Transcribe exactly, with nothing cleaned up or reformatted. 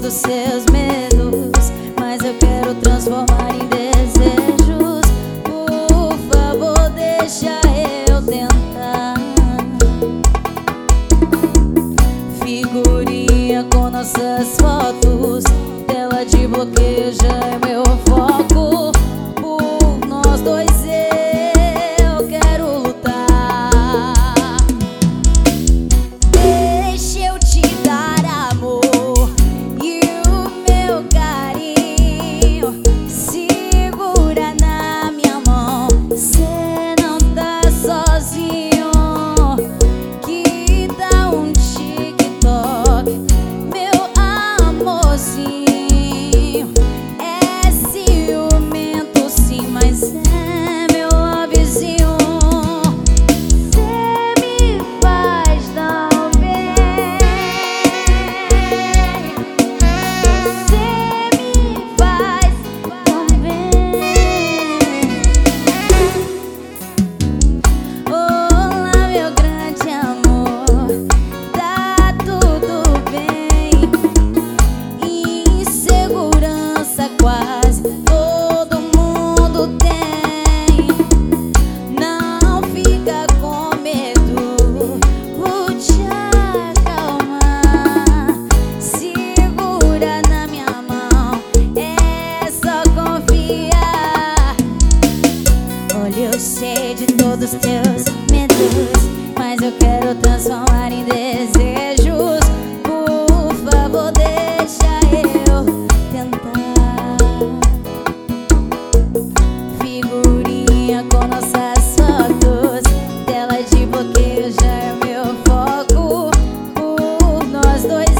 dos seus medos, mas eu quero transformar em desejos. Por favor, deixa eu tentar. Figurinha com nossas fotos, tela de bloqueio já é meu foco. Por nós dois eu quero lutar. Deixa eu te dar amor e o meu carinho. Segura na minha mão, cê não tá sozinho. Que dá um TikTok, meu amorzinho. É ciumento sim, mas é meu lovezinho. Cê me faz tão bem, cê me faz tão bem. Olá, meu grande amor, tá tudo bem? Insegurança quase todo mundo tem. Não fica com medo, vou te acalmar. Segura na minha mão, é só confiar. Olha, eu sei de todos os teus medos, mas eu quero transformar em desejos. Por favor, deixa eu tentar. Figurinha com nossas fotos, tela de bloqueio já é meu foco. Por nós dois